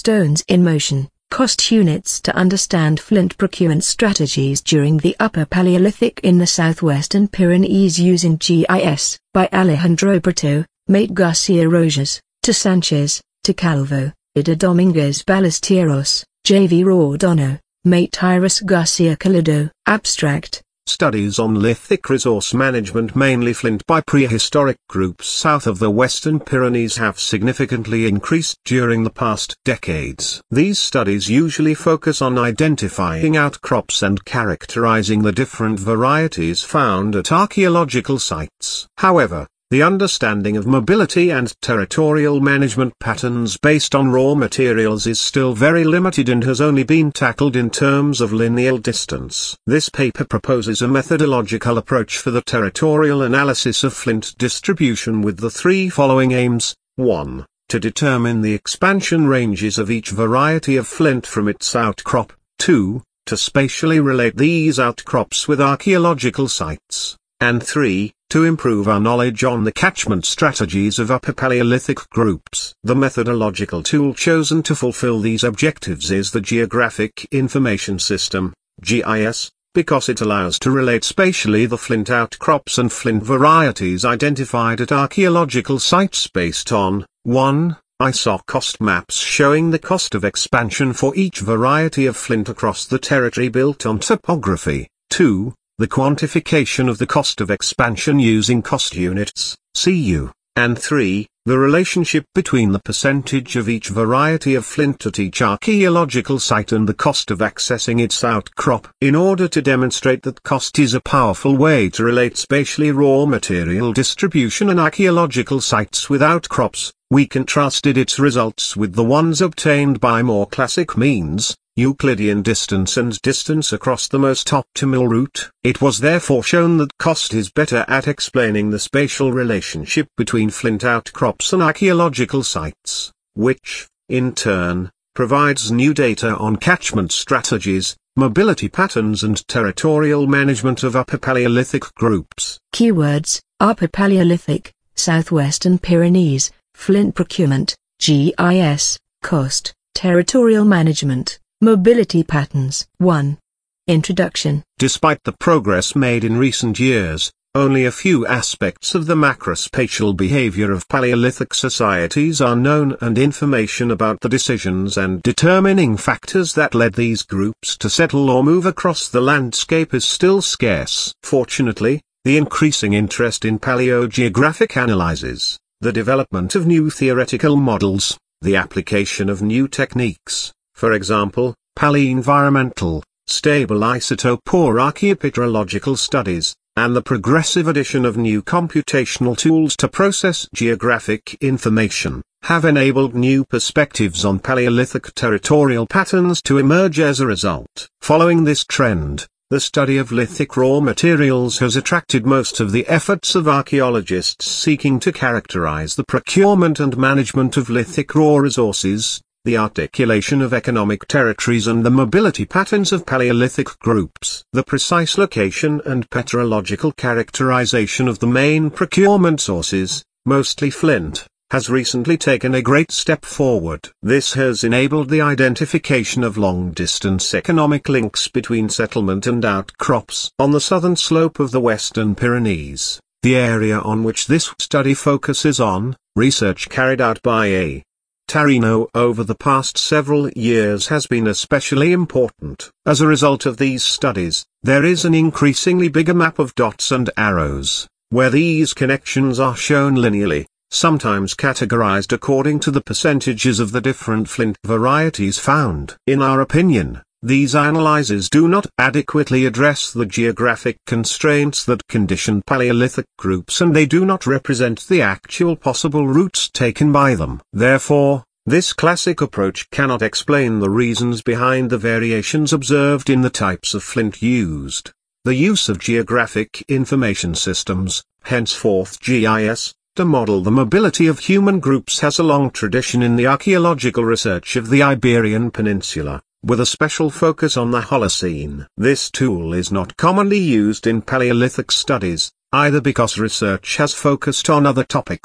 stones in motion, cost units to understand flint procurement strategies during the Upper Paleolithic in the southwestern Pyrenees using GIS, by Alejandro Brito, Mate Garcia Rojas, to Sanchez, to Calvo, Ida Dominguez Ballesteros, J.V. Rodano, Mate Iris Garcia Calido. Abstract. Studies on lithic resource management, mainly flint by prehistoric groups south of the Western Pyrenees, have significantly increased during the past decades. These studies usually focus on identifying outcrops and characterizing the different varieties found at archaeological sites. However, the understanding of mobility and territorial management patterns based on raw materials is still very limited and has only been tackled in terms of lineal distance. This paper proposes a methodological approach for the territorial analysis of flint distribution with the three following aims. 1. To determine the expansion ranges of each variety of flint from its outcrop. 2. To spatially relate these outcrops with archaeological sites. And 3. To improve our knowledge on the catchment strategies of Upper Paleolithic groups. The methodological tool chosen to fulfill these objectives is the Geographic Information System, GIS, because it allows to relate spatially the flint outcrops and flint varieties identified at archaeological sites based on 1. ISO cost maps showing the cost of expansion for each variety of flint across the territory built on topography. 2. The quantification of the cost of expansion using cost units, CU, and 3, the relationship between the percentage of each variety of flint at each archaeological site and the cost of accessing its outcrop. In order to demonstrate that cost is a powerful way to relate spatially raw material distribution and archaeological sites with outcrops, we contrasted its results with the ones obtained by more classic means, Euclidean distance and distance across the most optimal route. It was therefore shown that cost is better at explaining the spatial relationship between flint outcrops and archaeological sites, which, in turn, provides new data on catchment strategies, mobility patterns and territorial management of Upper Paleolithic groups. Keywords: Upper Paleolithic, Southwestern Pyrenees, flint procurement, GIS, cost, territorial management, mobility patterns. 1. Introduction. Despite the progress made in recent years, only a few aspects of the macrospatial behavior of Paleolithic societies are known, and information about the decisions and determining factors that led these groups to settle or move across the landscape is still scarce. Fortunately, the increasing interest in paleogeographic analyses, the development of new theoretical models, the application of new techniques, for example, pale-environmental, stable isotope or archaeopetrological studies, and the progressive addition of new computational tools to process geographic information, have enabled new perspectives on Paleolithic territorial patterns to emerge as a result. Following this trend, the study of lithic raw materials has attracted most of the efforts of archaeologists seeking to characterize the procurement and management of lithic raw resources, the articulation of economic territories and the mobility patterns of Paleolithic groups. The precise location and petrological characterization of the main procurement sources, mostly flint, has recently taken a great step forward. This has enabled the identification of long-distance economic links between settlement and outcrops. On the southern slope of the Western Pyrenees, the area on which this study focuses on, research carried out by A. Tarino over the past several years has been especially important. As a result of these studies, there is an increasingly bigger map of dots and arrows, where these connections are shown linearly, sometimes categorized according to the percentages of the different flint varieties found. In our opinion, these analyses do not adequately address the geographic constraints that condition Paleolithic groups, and they do not represent the actual possible routes taken by them. Therefore, this classic approach cannot explain the reasons behind the variations observed in the types of flint used. The use of geographic information systems, henceforth GIS, to model the mobility of human groups has a long tradition in the archaeological research of the Iberian Peninsula, with a special focus on the Holocene. This tool is not commonly used in Paleolithic studies, either because research has focused on other topics,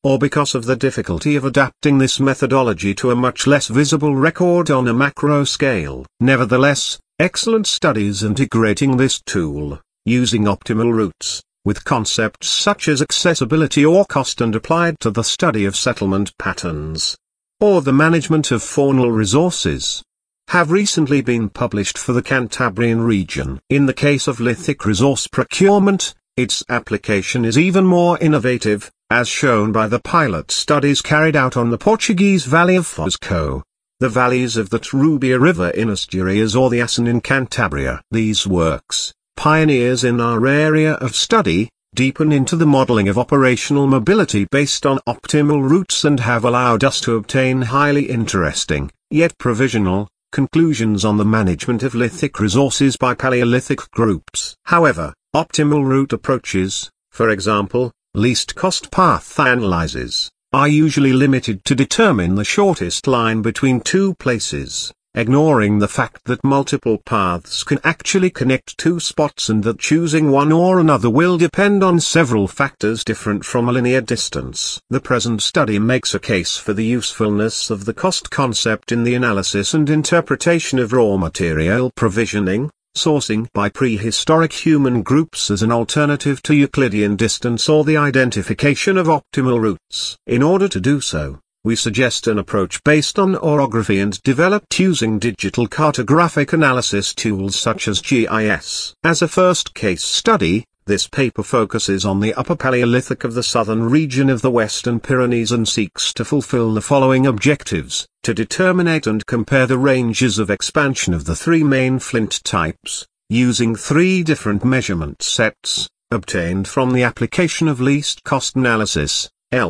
or because of the difficulty of adapting this methodology to a much less visible record on a macro scale. Nevertheless, excellent studies integrating this tool, using optimal routes, with concepts such as accessibility or cost and applied to the study of settlement patterns, or the management of faunal resources, have recently been published for the Cantabrian region. In the case of lithic resource procurement, its application is even more innovative, as shown by the pilot studies carried out on the Portuguese Valley of Fosco, the valleys of the Trubia River in Asturias or the Assen in Cantabria. These works, pioneers in our area of study, deepen into the modeling of operational mobility based on optimal routes and have allowed us to obtain highly interesting, yet provisional, conclusions on the management of lithic resources by Paleolithic groups. However, optimal route approaches, for example, least cost path analyses, are usually limited to determine the shortest line between two places, ignoring the fact that multiple paths can actually connect two spots and that choosing one or another will depend on several factors different from a linear distance. The present study makes a case for the usefulness of the cost concept in the analysis and interpretation of raw material provisioning, sourcing by prehistoric human groups as an alternative to Euclidean distance or the identification of optimal routes. In order to do so, we suggest an approach based on orography and developed using digital cartographic analysis tools such as GIS. As a first case study, this paper focuses on the Upper Paleolithic of the southern region of the Western Pyrenees and seeks to fulfill the following objectives: to determine and compare the ranges of expansion of the three main flint types, using three different measurement sets, obtained from the application of least cost analysis,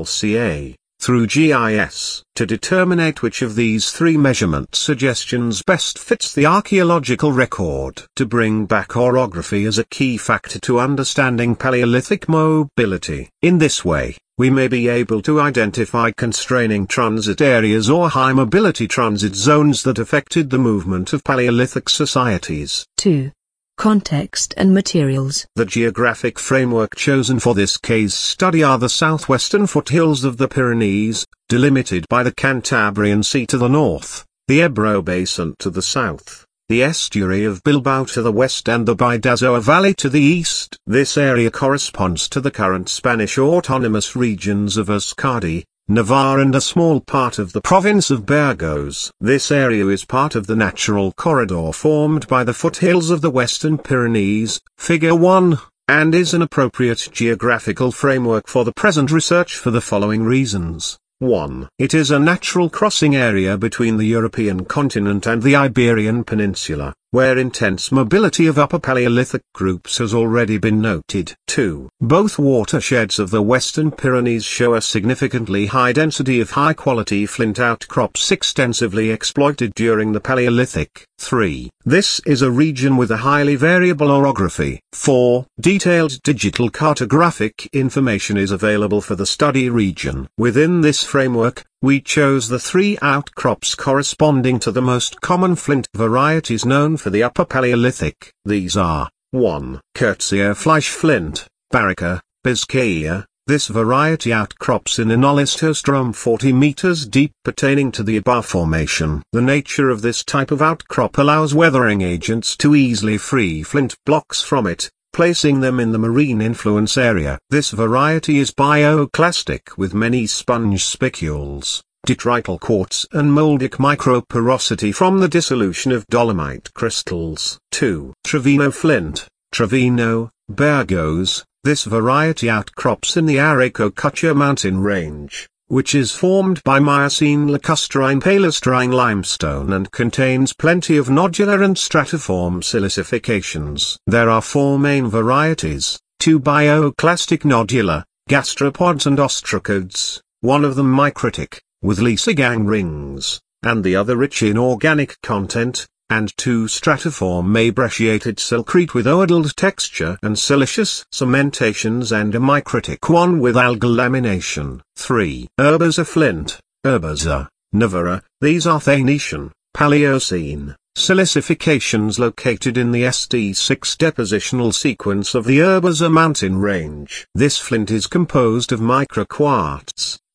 LCA, through GIS, to determine which of these three measurement suggestions best fits the archaeological record. To bring back orography as a key factor to understanding Paleolithic mobility. In this way, we may be able to identify constraining transit areas or high mobility transit zones that affected the movement of Paleolithic societies. 2. Context and materials. The geographic framework chosen for this case study are the southwestern foothills of the Pyrenees, delimited by the Cantabrian Sea to the north, the Ebro Basin to the south, the estuary of Bilbao to the west and the Bidasoa Valley to the east. This area corresponds to the current Spanish autonomous regions of Euskadi, Navarre and a small part of the province of Burgos. This area is part of the natural corridor formed by the foothills of the Western Pyrenees, Figure 1, and is an appropriate geographical framework for the present research for the following reasons. 1. It is a natural crossing area between the European continent and the Iberian Peninsula, where intense mobility of Upper Paleolithic groups has already been noted. 2. Both watersheds of the Western Pyrenees show a significantly high density of high-quality flint outcrops extensively exploited during the Paleolithic. 3. This is a region with a highly variable orography. 4. Detailed digital cartographic information is available for the study region. Within this framework, we chose the three outcrops corresponding to the most common flint varieties known for the Upper Paleolithic. These are 1. Kurtzerfleisch flint, Barica, Biscaya. This variety outcrops in an olistostrom 40 meters deep pertaining to the Ibar Formation. The nature of this type of outcrop allows weathering agents to easily free flint blocks from it, placing them in the marine influence area. This variety is bioclastic with many sponge spicules, detrital quartz and moldic microporosity from the dissolution of dolomite crystals. 2. Trevino flint, Trevino, Burgos. This variety outcrops in the Areco-Cucha mountain range, which is formed by Miocene lacustrine paleostrine limestone and contains plenty of nodular and stratiform silicifications. There are four main varieties, two bioclastic nodular, gastropods and ostracods, one of them micritic, with lysogang rings, and the other rich in organic content, and two stratiform mabrechiated silcrete with oidal texture and siliceous cementations and a micritic one with algal lamination. 3. Urbaza flint, Urbaza, Navarra. These are Thainetian, Paleocene, silicifications located in the ST6 depositional sequence of the Urbaza mountain range. This flint is composed of microquartz,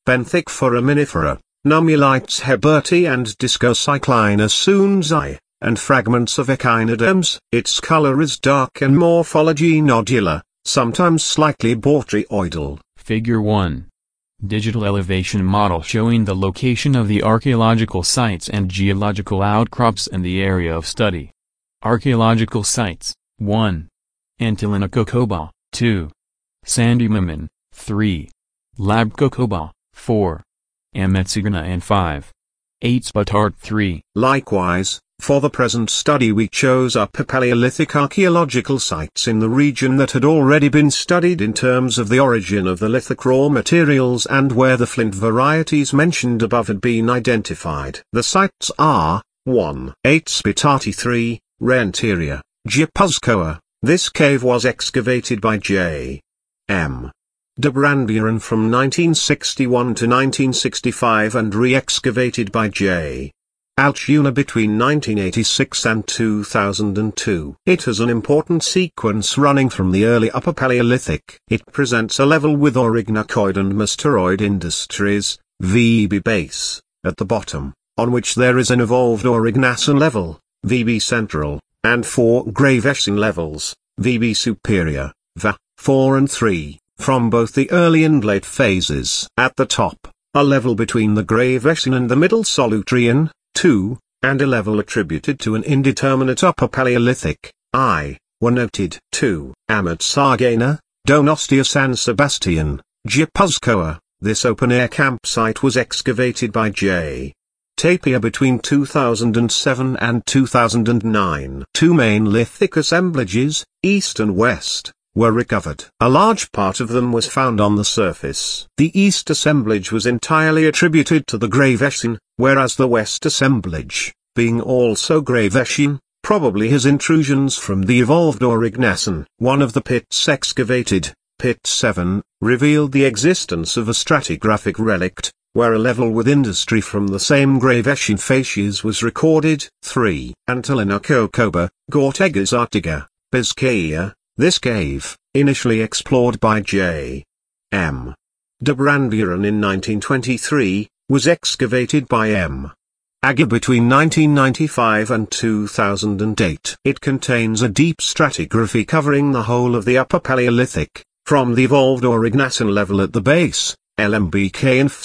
benthic foraminifera, Nummulites Herberti and Discocyclina soonzi, and fragments of echinoderms. Its color is dark and morphology nodular, sometimes slightly botryoidal. Figure 1. Digital elevation model showing the location of the archaeological sites and geological outcrops and the area of study. Archaeological sites, 1. Antiliana Kokoba, 2. Sandymaman, 3. Lab Kokoba, 4. Ametsigana and 5. 8 Spatart 3. Likewise, for the present study we chose Upper Paleolithic archaeological sites in the region that had already been studied in terms of the origin of the lithic raw materials and where the flint varieties mentioned above had been identified. The sites are, 1. 8 Spitati 3, Rentiria, Gypuzcoa. This cave was excavated by J. M. de Branburen from 1961 to 1965 and re-excavated by J. Altuna between 1986 and 2002. It has an important sequence running from the early Upper Paleolithic. It presents a level with aurignacoid and masteroid industries, VB base, at the bottom, on which there is an evolved aurignacian level, VB central, and 4 Gravesian levels, VB superior, VA, 4 and 3, from both the early and late phases. At the top, a level between the Gravesian and the Middle Solutrian, 2, and a level attributed to an indeterminate Upper Paleolithic, I, were noted. 2. Amatsageina, Donostia San Sebastian, Gypuzcoa. This open-air campsite was excavated by J. Tapia between 2007 and 2009. 2 main lithic assemblages, east and west, were recovered. A large part of them was found on the surface. The east assemblage was entirely attributed to the Gravesian, whereas the west assemblage, being also Gravesian, probably has intrusions from the evolved aurignacian. One of the pits excavated, Pit 7, revealed the existence of a stratigraphic relict, where a level with industry from the same Gravesian facies was recorded. 3. Antiliana Kokoba, Gortegas Artiga, Biscaya. This cave, initially explored by J. M. de Branburen in 1923, was excavated by M. Agger between 1995 and 2008. It contains a deep stratigraphy covering the whole of the Upper Paleolithic, from the evolved aurignacian level at the base, LMBK and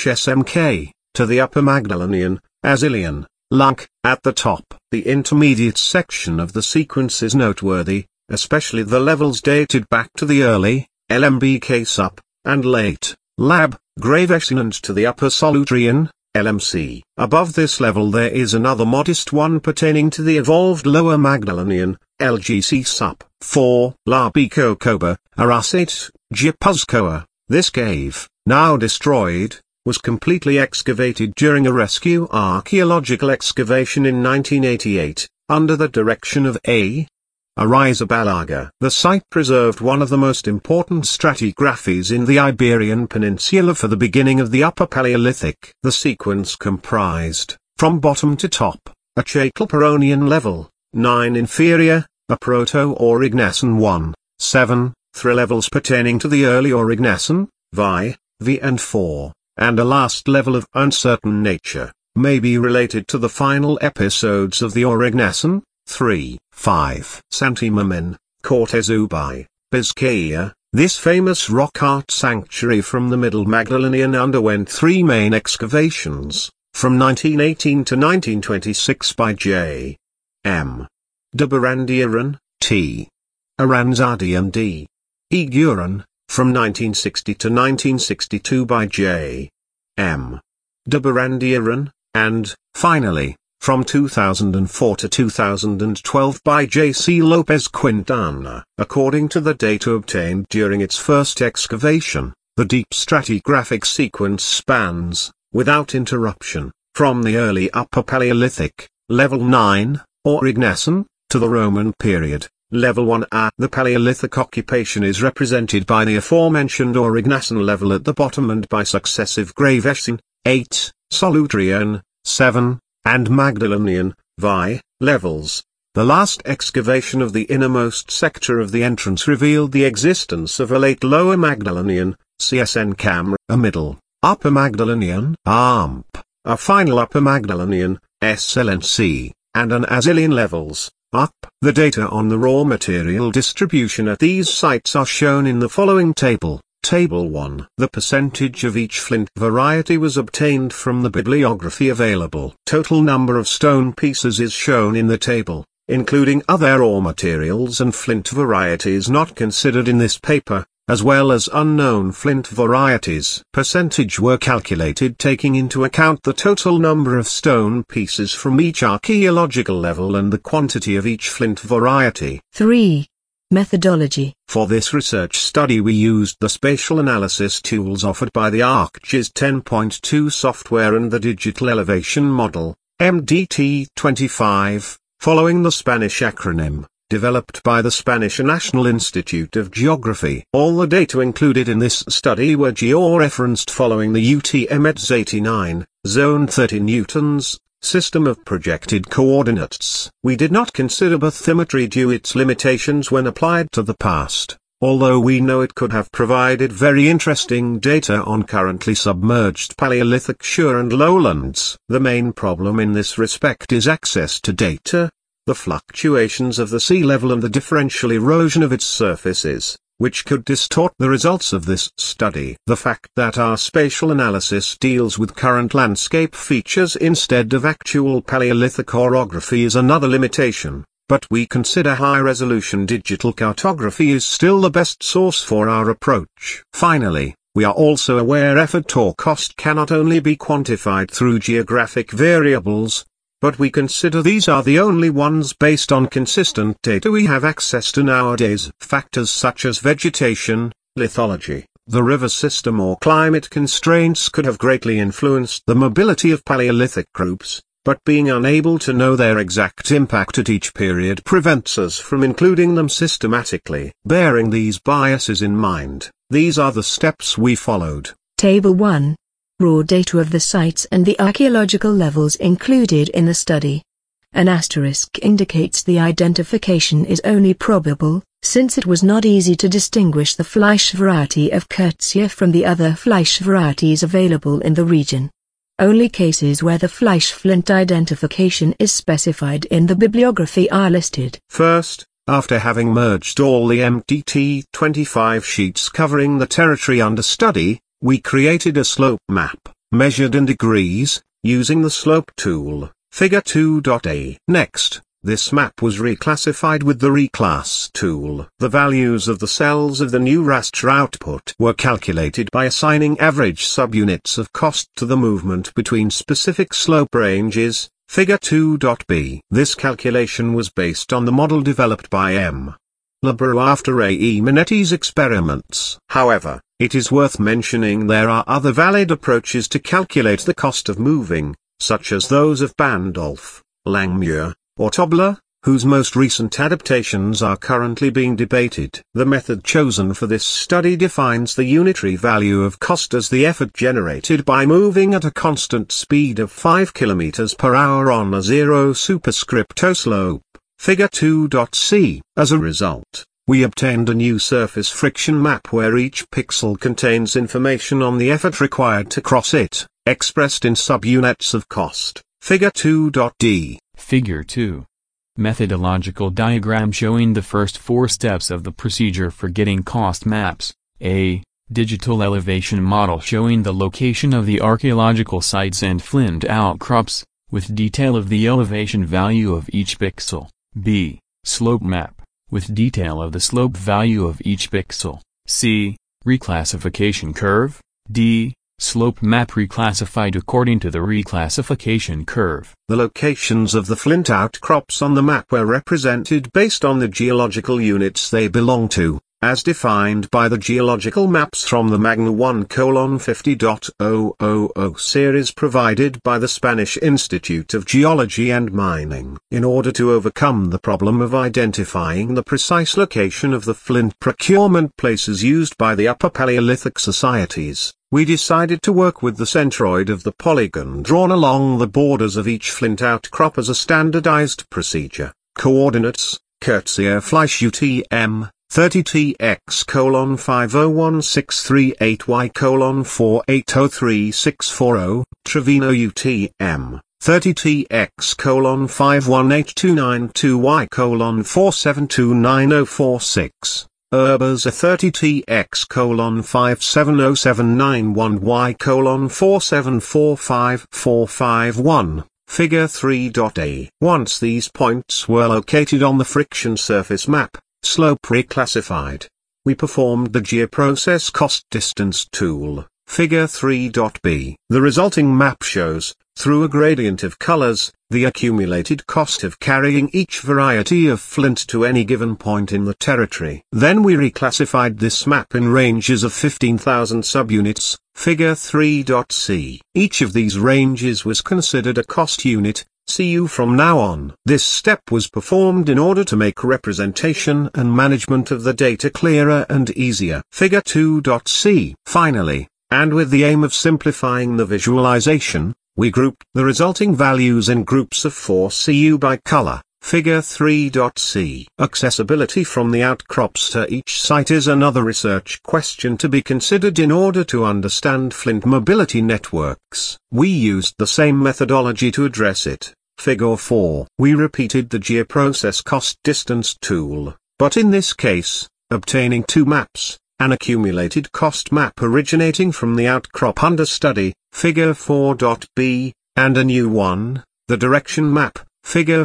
F/SMK, to the Upper Magdalenian, Azilian, Lunk, at the top. The intermediate section of the sequence is noteworthy, especially the levels dated back to the early, LMBK sup, and late, Lab, Gravesian and to the Upper Solutrian, LMC. Above this level there is another modest one pertaining to the evolved Lower Magdalenian, LGC sup. 4. Labi Kokoba, Arasate, Gypuzcoa. This cave, now destroyed, was completely excavated during a rescue archaeological excavation in 1988, under the direction of A. Arrizabalaga. The site preserved one of the most important stratigraphies in the Iberian Peninsula for the beginning of the Upper Paleolithic. The sequence comprised, from bottom to top, a Chalcopyronian level, 9 inferior, a Proto-Aurignacian 1, 7, 3 levels pertaining to the early Aurignacian, Vi, V and 4, and a last level of uncertain nature, may be related to the final episodes of the Aurignacian, 3, 5. Santimamen, Cortezubai, Biscaya. This famous rock art sanctuary from the Middle Magdalenian underwent 3 main excavations, from 1918 to 1926 by J. M. de Branburen, T. Aranzadi and D. E. Guren, from 1960 to 1962 by J. M. de Branburen, and, finally, from 2004 to 2012 by J. C. Lopez Quintana. According to the data obtained during its first excavation, the deep stratigraphic sequence spans, without interruption, from the early Upper Paleolithic, level 9, Aurignacian, to the Roman period, level 1A. The Paleolithic occupation is represented by the aforementioned Aurignacian level at the bottom and by successive Gravesian, 8, Solutrian, 7, and Magdalenian, Vi, levels. The last excavation of the innermost sector of the entrance revealed the existence of a late Lower Magdalenian, CSN Cam, a middle, Upper Magdalenian (AMP), a final Upper Magdalenian (SLNC), and an Azilian levels (UP). The data on the raw material distribution at these sites are shown in the following table. Table 1. The percentage of each flint variety was obtained from the bibliography available. Total number of stone pieces is shown in the table, including other raw materials and flint varieties not considered in this paper, as well as unknown flint varieties. Percentage were calculated taking into account the total number of stone pieces from each archaeological level and the quantity of each flint variety. 3. Methodology. For this research study we used the spatial analysis tools offered by the ArcGIS 10.2 software and the Digital Elevation Model, MDT-25, following the Spanish acronym, developed by the Spanish National Institute of Geography. All the data included in this study were georeferenced following the UTM-EDS 89, Zone 30 Newtons, system of projected coordinates. We did not consider bathymetry due its limitations when applied to the past, although we know it could have provided very interesting data on currently submerged Paleolithic shore and lowlands. The main problem in this respect is access to data, the fluctuations of the sea level and the differential erosion of its surfaces, which could distort the results of this study. The fact that our spatial analysis deals with current landscape features instead of actual Paleolithic orography is another limitation, but we consider high-resolution digital cartography is still the best source for our approach. Finally, we are also aware effort or cost cannot only be quantified through geographic variables, but we consider these are the only ones based on consistent data we have access to nowadays. Factors such as vegetation, lithology, the river system or climate constraints could have greatly influenced the mobility of Paleolithic groups, but being unable to know their exact impact at each period prevents us from including them systematically. Bearing these biases in mind, these are the steps we followed. Table 1. Raw data of the sites and the archaeological levels included in the study. An asterisk indicates the identification is only probable, since it was not easy to distinguish the Fleisch variety of Kertzia from the other Fleisch varieties available in the region. Only cases where the Fleisch flint identification is specified in the bibliography are listed. First, after having merged all the MDT-25 sheets covering the territory under study, we created a slope map, measured in degrees, using the slope tool, figure 2.a. Next, this map was reclassified with the reclass tool. The values of the cells of the new raster output were calculated by assigning average subunits of cost to the movement between specific slope ranges, figure 2.b. This calculation was based on the model developed by M. Labro after A. E. Minetti's experiments. However, it is worth mentioning there are other valid approaches to calculate the cost of moving, such as those of Bandolf, Langmuir, or Tobler, whose most recent adaptations are currently being debated. The method chosen for this study defines the unitary value of cost as the effort generated by moving at a constant speed of 5 km per hour on a zero superscripto slope, figure 2.c. As a result, we obtained a new surface friction map where each pixel contains information on the effort required to cross it, expressed in subunits of cost, figure 2.d. Figure 2. Methodological diagram showing the first 4 steps of the procedure for getting cost maps. A. Digital elevation model showing the location of the archaeological sites and flint outcrops, with detail of the elevation value of each pixel. B. Slope map, with detail of the slope value of each pixel. C. Reclassification curve. D. Slope map reclassified according to the reclassification curve. The locations of the flint outcrops on the map were represented based on the geological units they belong to, as defined by the geological maps from the Magna 1:50.000 series provided by the Spanish Institute of Geology and Mining. In order to overcome the problem of identifying the precise location of the flint procurement places used by the Upper Paleolithic societies, we decided to work with the centroid of the polygon drawn along the borders of each flint outcrop as a standardized procedure. Coordinates, Kertzia Fleisch UTM, 30TX:501638Y:48036440, Trevino UTM. 30TX:518292Y:472946, Urbaza 30TX:570791Y:47454551, Figure 3.A. Once these points were located on the friction surface map, slope reclassified, we performed the geoprocess cost distance tool, Figure 3.B. The resulting map shows, through a gradient of colors, the accumulated cost of carrying each variety of flint to any given point in the territory. Then we reclassified this map in ranges of 15,000 subunits, Figure 3.C. Each of these ranges was considered a cost unit, CU from now on. This step was performed in order to make representation and management of the data clearer and easier. Figure 2.C. Finally, and with the aim of simplifying the visualization, we grouped the resulting values in groups of 4 CU by color. Figure 3.C. Accessibility from the outcrops to each site is another research question to be considered in order to understand flint mobility networks. We used the same methodology to address it. Figure 4. We repeated the geoprocess cost distance tool, but in this case, obtaining two maps, an accumulated cost map originating from the outcrop under study, Figure 4.B, and a new one, the direction map, Figure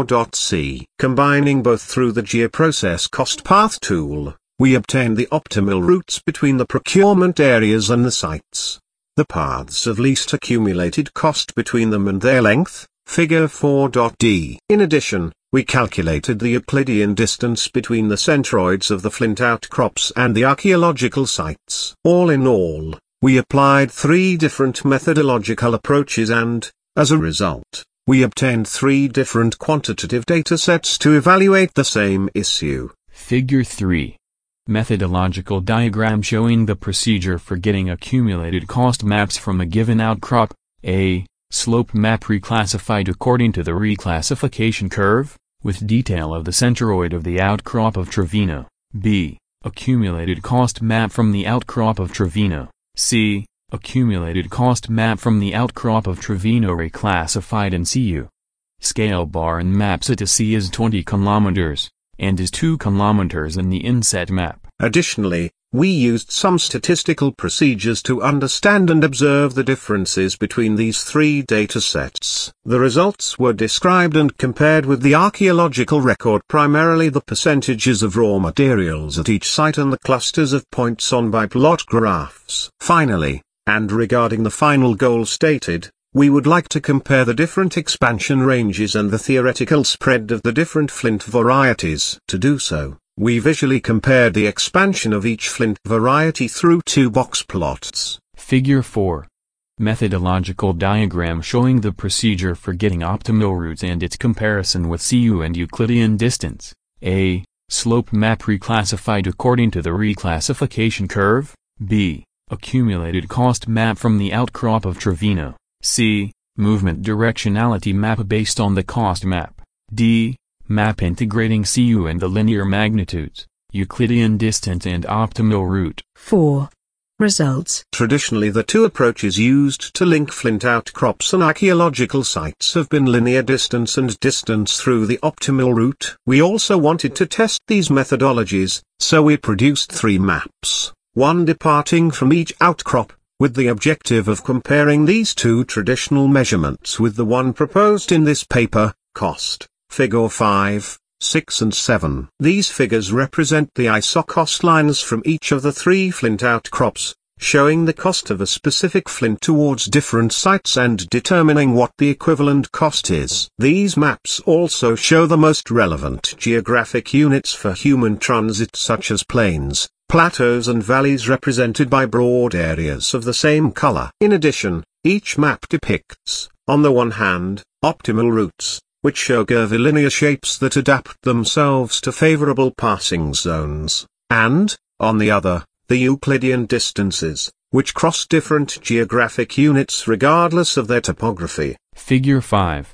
4.C. Combining both through the geoprocess cost path tool, we obtained the optimal routes between the procurement areas and the sites. The paths of least accumulated cost between them and their length, Figure 4.D. In addition, we calculated the Euclidean distance between the centroids of the flint outcrops and the archaeological sites. All in all, we applied 3 different methodological approaches and, as a result, we obtained 3 different quantitative datasets to evaluate the same issue. Figure 3. Methodological diagram showing the procedure for getting accumulated cost maps from a given outcrop. A. Slope map reclassified according to the reclassification curve, with detail of the centroid of the outcrop of Trevino. B. Accumulated cost map from the outcrop of Trevino. C. Accumulated cost map from the outcrop of Trevino reclassified in CU. Scale bar in map set to C is 20 kilometers, and is 2 kilometers in the inset map. Additionally, we used some statistical procedures to understand and observe the differences between these 3 datasets. The results were described and compared with the archaeological record, primarily the percentages of raw materials at each site and the clusters of points on biplot graphs. Finally, and regarding the final goal stated, we would like to compare the different expansion ranges and the theoretical spread of the different flint varieties. To do so, we visually compared the expansion of each flint variety through 2 box plots. Figure 4. Methodological diagram showing the procedure for getting optimal routes and its comparison with CU and Euclidean distance. A. Slope map reclassified according to the reclassification curve. B. Accumulated cost map from the outcrop of Trevino. C. Movement directionality map based on the cost map. D. Map integrating CU and the linear magnitudes, Euclidean distance and optimal route. 4. Results. Traditionally, the 2 approaches used to link flint outcrops and archaeological sites have been linear distance and distance through the optimal route. We also wanted to test these methodologies, so we produced 3 maps, one departing from each outcrop, with the objective of comparing these 2 traditional measurements with the one proposed in this paper, cost. Figure 5, 6 and 7. These figures represent the isocost lines from each of the 3 flint outcrops, showing the cost of a specific flint towards different sites and determining what the equivalent cost is. These maps also show the most relevant geographic units for human transit, such as plains, plateaus and valleys represented by broad areas of the same color. In addition, each map depicts, on the one hand, optimal routes, which show curvilinear shapes that adapt themselves to favorable passing zones, and, on the other, the Euclidean distances, which cross different geographic units regardless of their topography. Figure 5.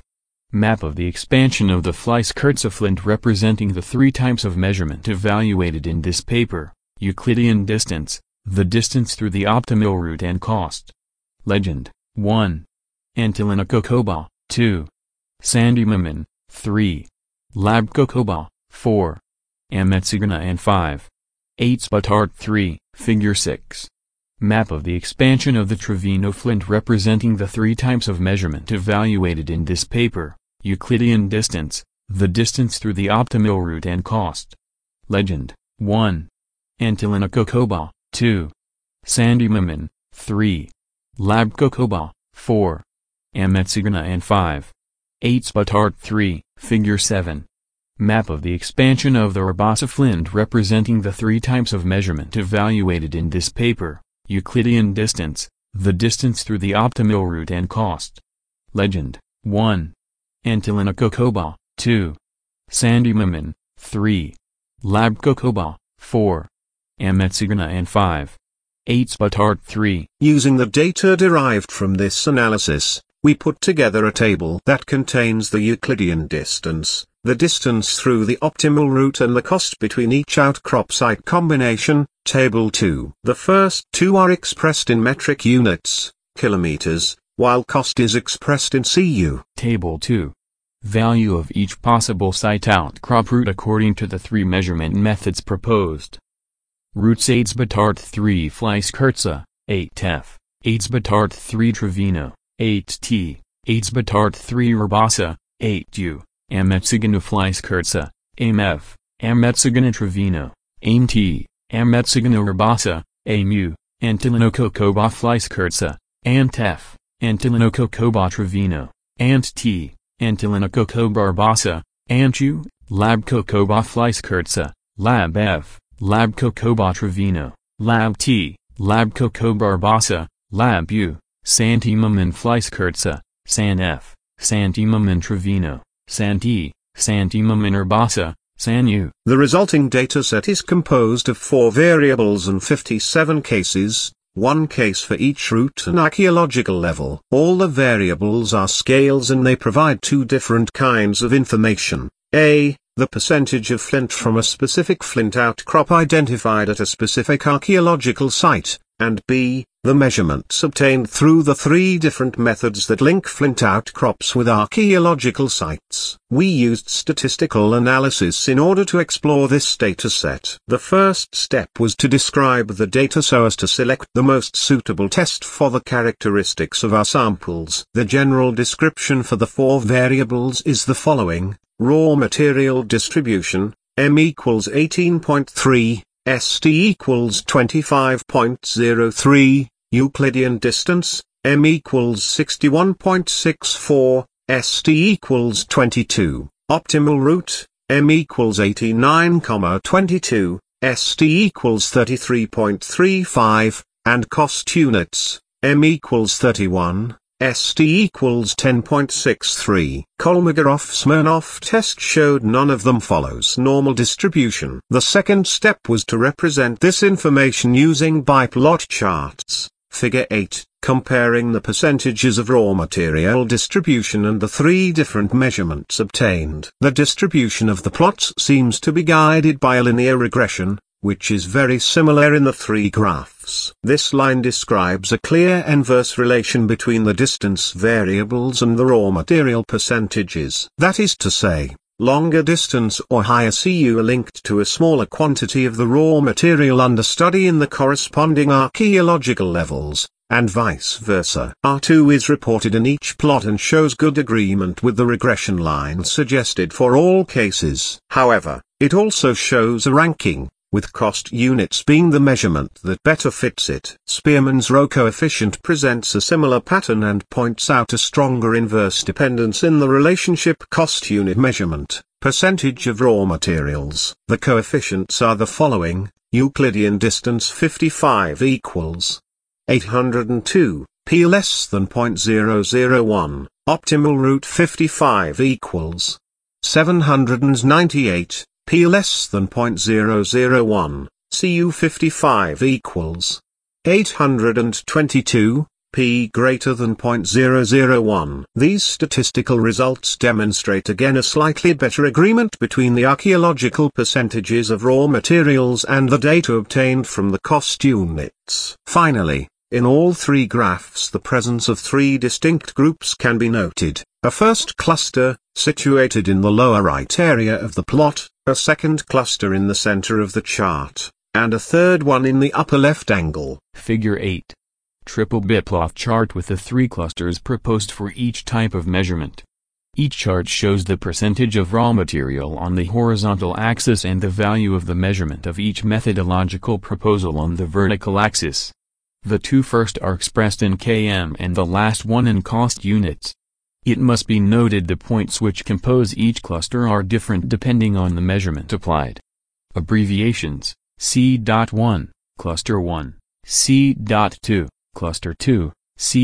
Map of the expansion of the Fleiss-Kurze flint representing the three types of measurement evaluated in this paper: Euclidean distance, the distance through the optimal route and cost. Legend: 1. Antilina-Kokoba, 2. Sandy-Mamin, 3. Labkokoba, 4. Ametsugana and 5. 8 Spatart 3, Figure 6. Map of the expansion of the Trevino flint representing the three types of measurement evaluated in this paper: Euclidean distance, the distance through the optimal route and cost. Legend: 1. Antilina-Kokoba, 2. Sandy-Mamin, 3. Labkokoba, 4. Ametsugana and 5. 8 Spatart 3, Figure 7. Map of the expansion of the Rabasa flint representing the three types of measurement evaluated in this paper: Euclidean distance, the distance through the optimal route and cost. Legend: 1. Antilina-Kokoba, 2. Sandy-Mamin, 3. Labkokoba, 4. Ametsugana and 5. 8 Spatart 3. Using the data derived from this analysis, we put together a table that contains the Euclidean distance, the distance through the optimal route and the cost between each outcrop site combination. Table 2. The first two are expressed in metric units, kilometers, while cost is expressed in CU. Table 2. Value of each possible site outcrop route according to the three measurement methods proposed. Routes: 8 Spatart 3 Fleiss-Kurze, 8F, 8 Spatart 3 Trevino, 8T, 8 Spatart 3 Rabasa, 8U, Ametsugana Fleiss-Kurze, AMF, Ametsugana Trevino, AMT, Ametsugana Rabasa, AMU, Antilina-Kokoba Fleiss-Kurze, ANTF, Antilina-Kokoba Trevino, ANT-T, Antilina-Kokoba Rabasa, ANTU, Labkokoba Fleiss-Kurze, Lab-F, Labkokoba Trevino, Lab-T, Labkokoba Rabasa, Lab-U, Sandy-Mamin Fleiss-Kurze, San-F, Sandy-Mamin Trevino, San-T, Sandy-Mamin Rabasa, San-U. The resulting dataset is composed of 4 variables and 57 cases, 1 case for each route and archaeological level. All the variables are scales and they provide 2 different kinds of information. A. The percentage of flint from a specific flint outcrop identified at a specific archaeological site, and B. The measurements obtained through the 3 different methods that link flint outcrops with archaeological sites. We used statistical analysis in order to explore this dataset. The first step was to describe the data so as to select the most suitable test for the characteristics of our samples. The general description for the 4 variables is the following: raw material distribution, M equals 18.3, ST equals 25.03, Euclidean distance, M equals 61.64, ST equals 22, optimal route, M equals 89,22, ST equals 33.35, and cost units, M equals 31, ST equals 10.63. Kolmogorov-Smirnov test showed none of them follows normal distribution. The second step was to represent this information using biplot charts. Figure 8, comparing the percentages of raw material distribution and the 3 different measurements obtained. The distribution of the plots seems to be guided by a linear regression, which is very similar in the 3 graphs. This line describes a clear inverse relation between the distance variables and the raw material percentages. That is to say, longer distance or higher CU are linked to a smaller quantity of the raw material under study in the corresponding archaeological levels, and vice versa. R2 is reported in each plot and shows good agreement with the regression line suggested for all cases. However, it also shows a ranking, with cost units being the measurement that better fits it. Spearman's rho coefficient presents a similar pattern and points out a stronger inverse dependence in the relationship cost unit measurement, percentage of raw materials. The coefficients are the following: Euclidean distance 55 equals 802, p less than 0.001, optimal route 55 equals 798, p less than 0.001, cu 55 equals 822, p greater than 0.001. These statistical results demonstrate again a slightly better agreement between the archaeological percentages of raw materials and the data obtained from the cost units. Finally, in all three graphs the presence of three distinct groups can be noted: a first cluster, situated in the lower right area of the plot, a second cluster in the center of the chart, and a third one in the upper left angle. Figure 8. Triple biplot chart with the three clusters proposed for each type of measurement. Each chart shows the percentage of raw material on the horizontal axis and the value of the measurement of each methodological proposal on the vertical axis. The two first are expressed in km and the last one in cost units. It must be noted the points which compose each cluster are different depending on the measurement applied. Abbreviations: C.1, Cluster 1, C.2, Cluster 2,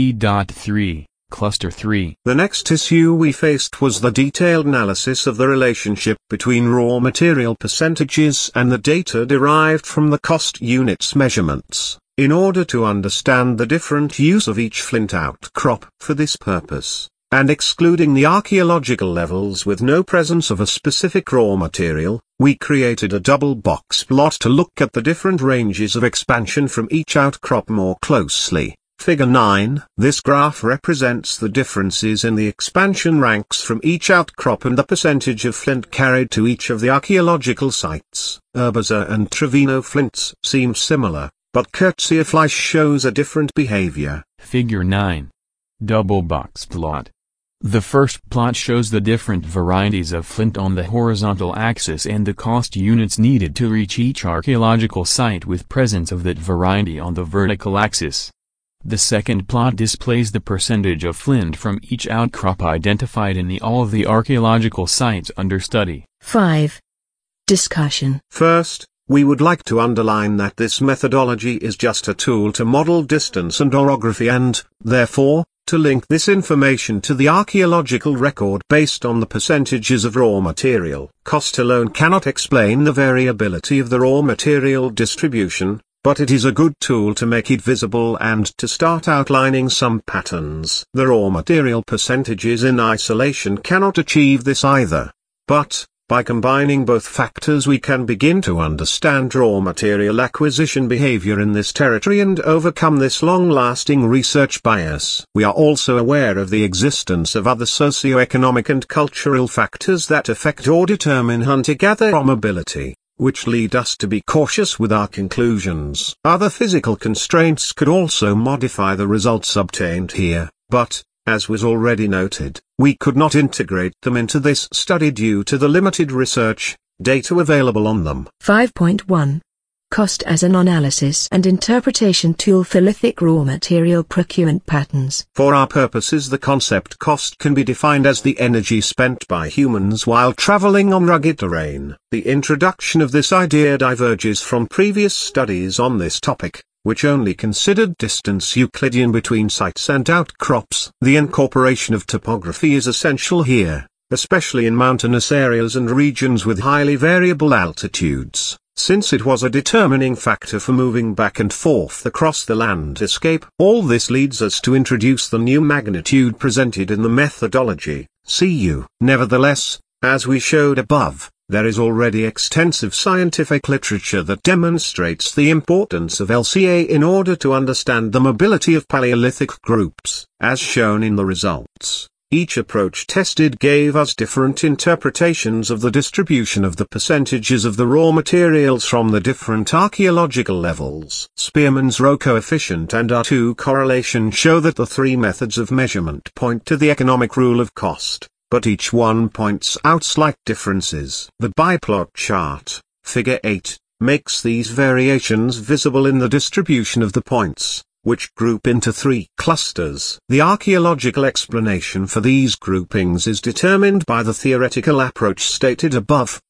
C.3, Cluster 3. The next issue we faced was the detailed analysis of the relationship between raw material percentages and the data derived from the cost units measurements, in order to understand the different use of each flint outcrop for this purpose, and excluding the archaeological levels with no presence of a specific raw material, we created a double box plot to look at the different ranges of expansion from each outcrop more closely. Figure 9. This graph represents the differences in the expansion ranks from each outcrop and the percentage of flint carried to each of the archaeological sites. Urbaza and Trevino flints seem similar, but Kertsia shows a different behavior. Figure 9. Double box plot. The first plot shows the different varieties of flint on the horizontal axis and the cost units needed to reach each archaeological site with presence of that variety on the vertical axis. The second plot displays the percentage of flint from each outcrop identified in all of the archaeological sites under study. 5. Discussion. First, we would like to underline that this methodology is just a tool to model distance and orography and, therefore, to link this information to the archaeological record based on the percentages of raw material. Cost alone cannot explain the variability of the raw material distribution, but it is a good tool to make it visible and to start outlining some patterns. The raw material percentages in isolation cannot achieve this either. But, by combining both factors we can begin to understand raw material acquisition behavior in this territory and overcome this long-lasting research bias. We are also aware of the existence of other socio-economic and cultural factors that affect or determine hunter-gatherer mobility, which lead us to be cautious with our conclusions. Other physical constraints could also modify the results obtained here, but, as was already noted, we could not integrate them into this study due to the limited research data available on them. 5.1. Cost as an analysis and interpretation tool for lithic raw material procurement patterns. For our purposes, the concept cost can be defined as the energy spent by humans while traveling on rugged terrain. The introduction of this idea diverges from previous studies on this topic, which only considered distance Euclidean between sites and outcrops. The incorporation of topography is essential here, especially in mountainous areas and regions with highly variable altitudes, since it was a determining factor for moving back and forth across the landscape. All this leads us to introduce the new magnitude presented in the methodology, CU. Nevertheless, as we showed above, there is already extensive scientific literature that demonstrates the importance of LCA in order to understand the mobility of Paleolithic groups, as shown in the results. Each approach tested gave us different interpretations of the distribution of the percentages of the raw materials from the different archaeological levels. Spearman's rho coefficient and R2 correlation show that the three methods of measurement point to the economic rule of cost, but each one points out slight differences. The biplot chart, figure 8, makes these variations visible in the distribution of the points, which group into three clusters. The archaeological explanation for these groupings is determined by the theoretical approach stated above,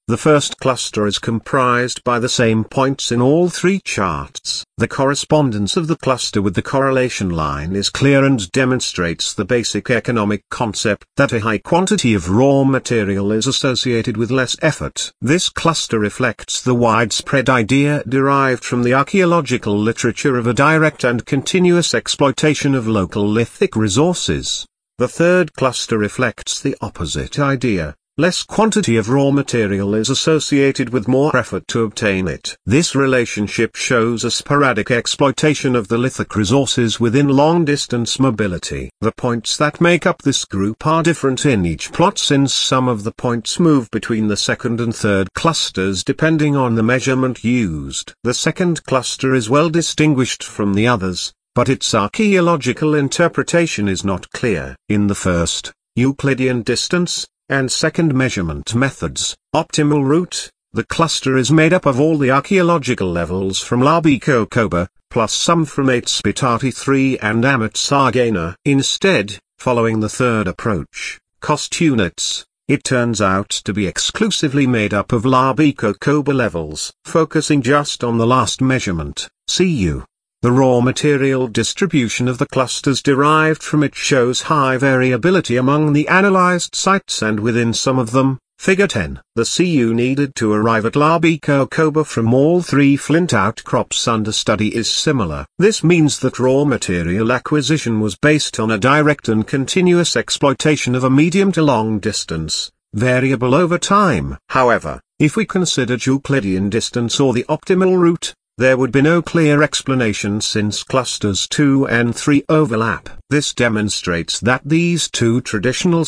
The first cluster is comprised by the same points in all three charts. The correspondence of the cluster with the correlation line is clear and demonstrates the basic economic concept that a high quantity of raw material is associated with less effort. This cluster reflects the widespread idea derived from the archaeological literature of a direct and continuous exploitation of local lithic resources. The third cluster reflects the opposite idea. Less quantity of raw material is associated with more effort to obtain it. This relationship shows a sporadic exploitation of the lithic resources within long-distance mobility. The points that make up this group are different in each plot since some of the points move between the second and third clusters depending on the measurement used. The second cluster is well distinguished from the others, but its archaeological interpretation is not clear. In the first, Euclidean distance, and second measurement methods, optimal route, the cluster is made up of all the archaeological levels from Labico Koba, plus some from Etspetati III and Amat Sargana. Instead, following the third approach, cost units, it turns out to be exclusively made up of Labico Koba levels. Focusing just on the last measurement, CU. The raw material distribution of the clusters derived from it shows high variability among the analyzed sites and within some of them, Figure 10. The CU needed to arrive at Labico Koba from all three flint outcrops under study is similar. This means that raw material acquisition was based on a direct and continuous exploitation of a medium to long distance, variable over time. However, if we consider Euclidean distance or the optimal route, there would be no clear explanation since clusters 2 and 3 overlap. This demonstrates that these two traditional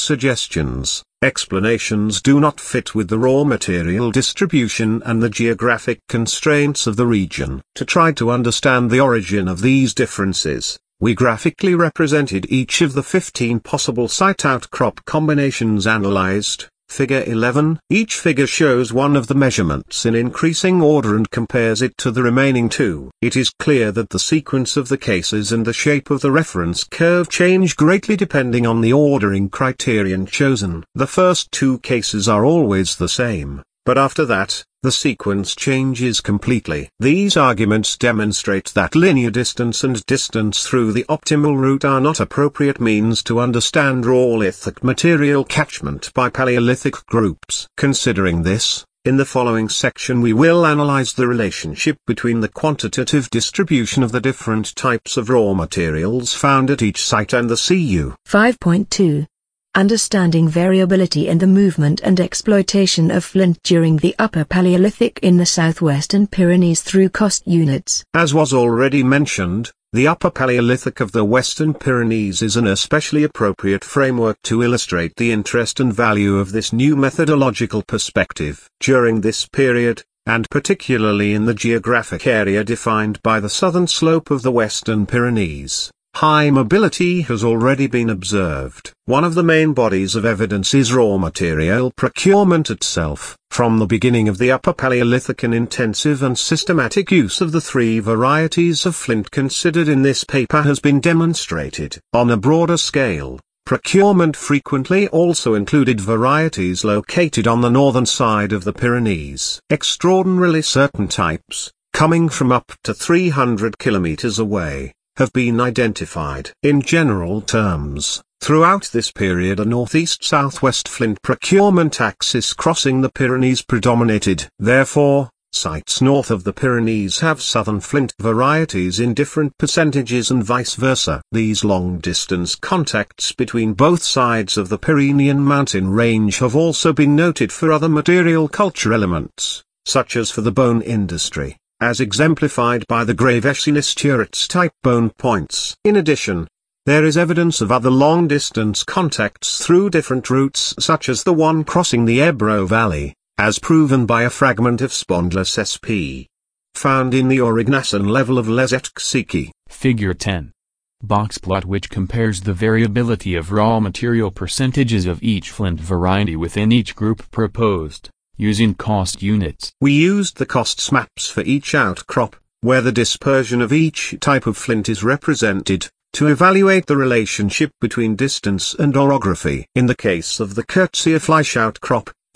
explanations do not fit with the raw material distribution and the geographic constraints of the region. To try to understand the origin of these differences, we graphically represented each of the 15 possible site outcrop combinations analyzed. Figure 11. Each figure shows one of the measurements in increasing order and compares it to the remaining two. It is clear that the sequence of the cases and the shape of the reference curve change greatly depending on the ordering criterion chosen. The first two cases are always the same, but after that, the sequence changes completely. These arguments demonstrate that linear distance and distance through the optimal route are not appropriate means to understand raw lithic material catchment by Paleolithic groups. Considering this, in the following section we will analyze the relationship between the quantitative distribution of the different types of raw materials found at each site and the CU. 5.2. Understanding variability in the movement and exploitation of flint during the Upper Paleolithic in the southwestern Pyrenees through cost units. As was already mentioned, the Upper Paleolithic of the Western Pyrenees is an especially appropriate framework to illustrate the interest and value of this new methodological perspective. During this period, and particularly in the geographic area defined by the southern slope of the Western Pyrenees, high mobility has already been observed. One of the main bodies of evidence is raw material procurement itself. From the beginning of the Upper Paleolithic, an intensive and systematic use of the three varieties of flint considered in this paper has been demonstrated. On a broader scale, procurement frequently also included varieties located on the northern side of the Pyrenees. Extraordinarily certain types, coming from up to 300 kilometers away, have been identified. In general terms, throughout this period a northeast-southwest flint procurement axis crossing the Pyrenees predominated. Therefore, sites north of the Pyrenees have southern flint varieties in different percentages and vice versa. These long-distance contacts between both sides of the Pyrenean mountain range have also been noted for other material culture elements, such as for the bone industry, as exemplified by the Gravescilis-Turrets-type bone points. In addition, there is evidence of other long-distance contacts through different routes such as the one crossing the Ebro Valley, as proven by a fragment of Spondylus sp. found in the Aurignacian level of Les Etxici. Figure 10. Box plot which compares the variability of raw material percentages of each flint variety within each group proposed, using cost units. We used the costs maps for each outcrop, where the dispersion of each type of flint is represented, to evaluate the relationship between distance and orography. In the case of the Kertsia Fleisch outcrop,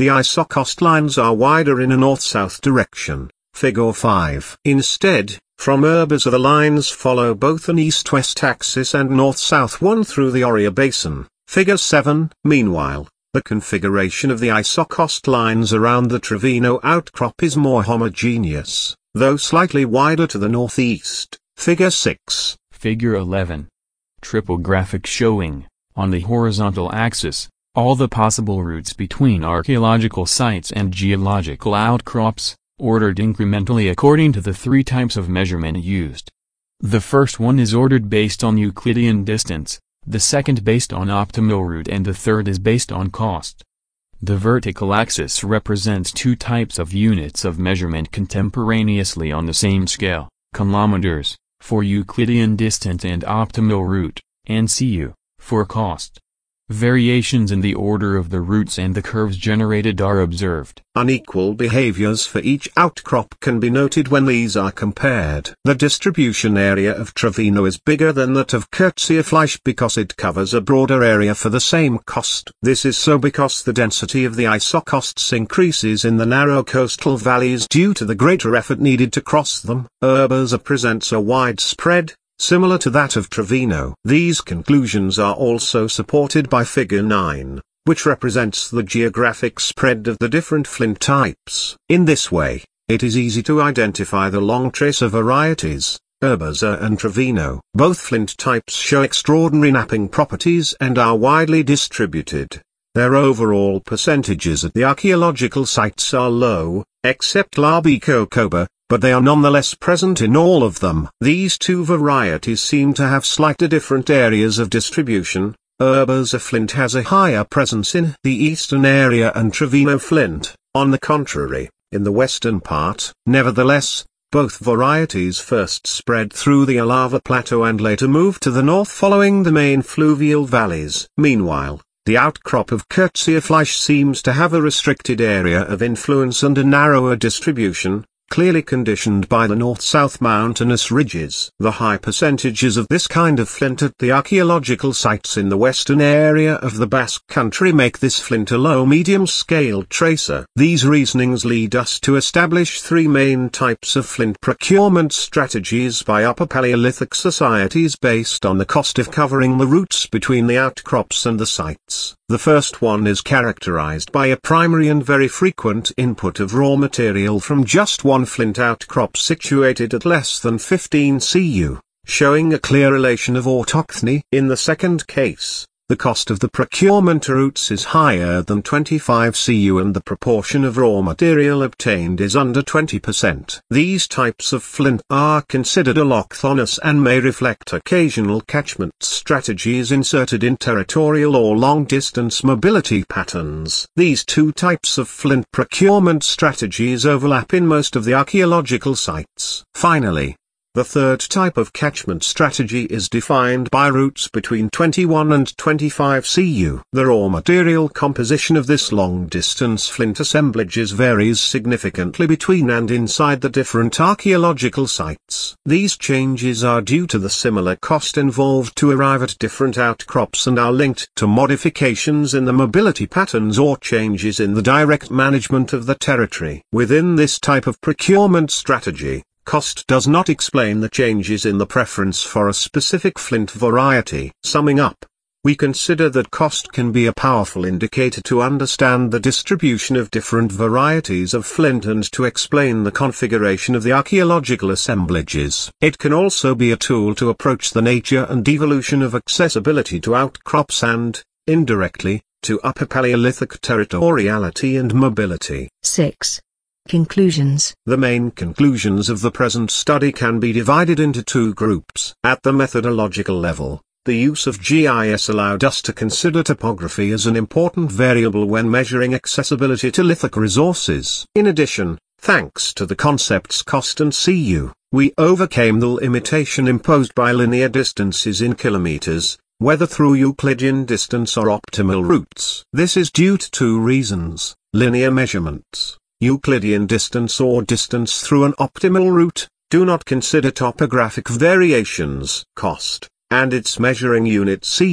the isocost lines are wider in a north-south direction, figure 5. Instead, from Urbaza the lines follow both an east-west axis and north-south one through the Oria Basin, figure 7. Meanwhile, the configuration of the isocost lines around the Trevino outcrop is more homogeneous, though slightly wider to the northeast, figure 6. Figure 11. Triple graphic showing, on the horizontal axis, all the possible routes between archaeological sites and geological outcrops, ordered incrementally according to the three types of measurement used. The first one is ordered based on Euclidean distance, the second based on optimal route, and the third is based on cost. The vertical axis represents two types of units of measurement contemporaneously on the same scale, kilometers, for Euclidean distance and optimal route, and cu, for cost. Variations in the order of the routes and the curves generated are observed. Unequal behaviors for each outcrop can be noted when these are compared. The distribution area of Trevino is bigger than that of Kürzierfleisch because it covers a broader area for the same cost. This is so because the density of the isocosts increases in the narrow coastal valleys due to the greater effort needed to cross them. Urbaza presents a wide spread, similar to that of Trevino. These conclusions are also supported by figure 9, which represents the geographic spread of the different flint types. In this way, it is easy to identify the long trace of varieties, Urbaza and Trevino. Both flint types show extraordinary knapping properties and are widely distributed. Their overall percentages at the archaeological sites are low, except Labico Coba, but they are nonetheless present in all of them. These two varieties seem to have slightly different areas of distribution. Urbaza flint has a higher presence in the eastern area and Trevino flint, on the contrary, in the western part. Nevertheless, both varieties first spread through the Alava Plateau and later moved to the north following the main fluvial valleys. Meanwhile, the outcrop of Kürzierfleisch seems to have a restricted area of influence and a narrower distribution, clearly conditioned by the north-south mountainous ridges. The high percentages of this kind of flint at the archaeological sites in the western area of the Basque Country make this flint a low-medium scale tracer. These reasonings lead us to establish three main types of flint procurement strategies by Upper Paleolithic societies based on the cost of covering the routes between the outcrops and the sites. The first one is characterized by a primary and very frequent input of raw material from just one flint outcrop situated at less than 15 cu, showing a clear relation of autochthony. In the second case, the cost of the procurement routes is higher than 25 cu and the proportion of raw material obtained is under 20%. These types of flint are considered allochthonous and may reflect occasional catchment strategies inserted in territorial or long-distance mobility patterns. These two types of flint procurement strategies overlap in most of the archaeological sites. Finally, the third type of catchment strategy is defined by routes between 21 and 25 cu. The raw material composition of this long-distance flint assemblages varies significantly between and inside the different archaeological sites. These changes are due to the similar cost involved to arrive at different outcrops and are linked to modifications in the mobility patterns or changes in the direct management of the territory. Within this type of procurement strategy, cost does not explain the changes in the preference for a specific flint variety. Summing up, we consider that cost can be a powerful indicator to understand the distribution of different varieties of flint and to explain the configuration of the archaeological assemblages. It can also be a tool to approach the nature and evolution of accessibility to outcrops and, indirectly, to Upper Paleolithic territoriality and mobility. 6. Conclusions. The main conclusions of the present study can be divided into two groups. At the methodological level, the use of GIS allowed us to consider topography as an important variable when measuring accessibility to lithic resources. In addition, thanks to the concepts cost and cu, we overcame the limitation imposed by linear distances in kilometers, whether through Euclidean distance or optimal routes. This is due to two reasons: linear measurements, Euclidean distance or distance through an optimal route, do not consider topographic variations, cost, and its measuring unit cu.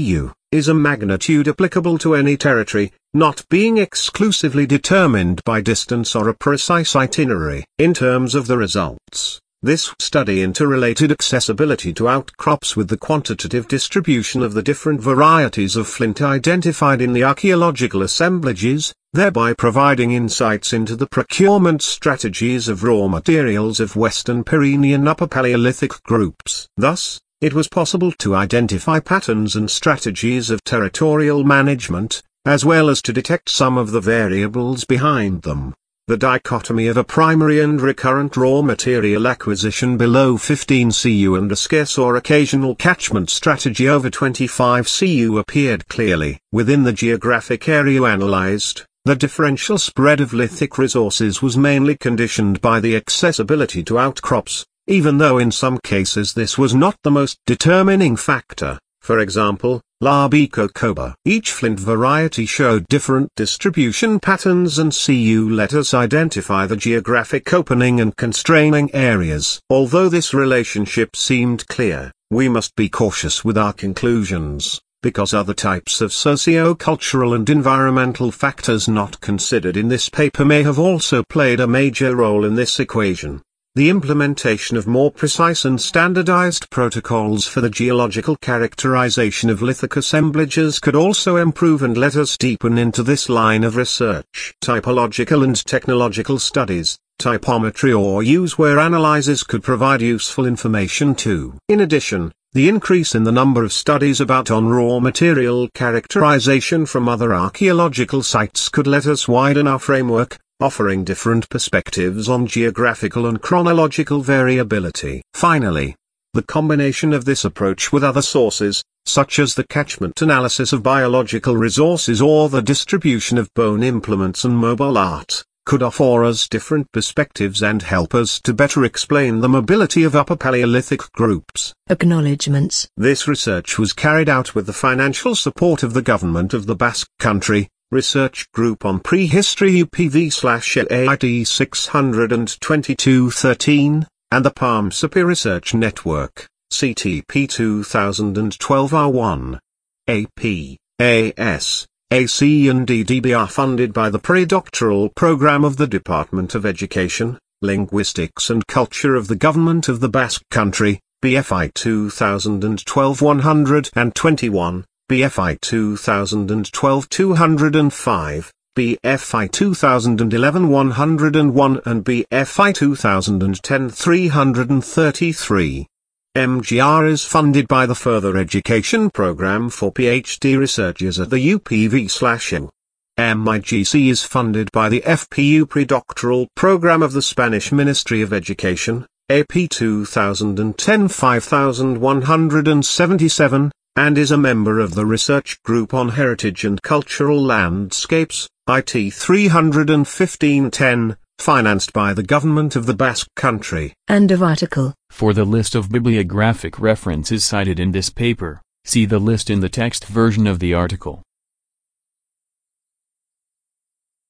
is a magnitude applicable to any territory, not being exclusively determined by distance or a precise itinerary. In terms of the results, this study interrelated accessibility to outcrops with the quantitative distribution of the different varieties of flint identified in the archaeological assemblages, thereby providing insights into the procurement strategies of raw materials of Western Pyrenean Upper Paleolithic groups. Thus, it was possible to identify patterns and strategies of territorial management, as well as to detect some of the variables behind them. The dichotomy of a primary and recurrent raw material acquisition below 15 cu and a scarce or occasional catchment strategy over 25 cu appeared clearly. Within the geographic area analyzed, the differential spread of lithic resources was mainly conditioned by the accessibility to outcrops, even though in some cases this was not the most determining factor. For example, Labico Coba. Each flint variety showed different distribution patterns, and Cu let us identify the geographic opening and constraining areas. Although this relationship seemed clear, we must be cautious with our conclusions, because other types of socio-cultural and environmental factors not considered in this paper may have also played a major role in this equation. The implementation of more precise and standardized protocols for the geological characterization of lithic assemblages could also improve and let us deepen into this line of research. Typological and technological studies, typometry or use where analyzers could provide useful information too. In addition, the increase in the number of studies about raw material characterization from other archaeological sites could let us widen our framework, offering different perspectives on geographical and chronological variability. Finally, the combination of this approach with other sources, such as the catchment analysis of biological resources or the distribution of bone implements and mobile art, could offer us different perspectives and help us to better explain the mobility of Upper Paleolithic groups. Acknowledgements. This research was carried out with the financial support of the government of the Basque Country, Research Group on Prehistory UPV/AIT 622-13, and the PALM-SAPI Research Network, CTP 2012 R1. AP, AS, AC and DDB are funded by the Predoctoral Program of the Department of Education, Linguistics and Culture of the Government of the Basque Country, BFI 2012 121. BFI 2012 205, BFI 2011 101 and BFI 2010 333. MGR is funded by the Further Education Program for PhD researchers at the UPV/U. MIGC is funded by the FPU Predoctoral Program of the Spanish Ministry of Education, AP 2010 5177. And is a member of the Research Group on Heritage and Cultural Landscapes, IT 31510, financed by the Government of the Basque Country. End of article. For the list of bibliographic references cited in this paper, see the list in the text version of the article.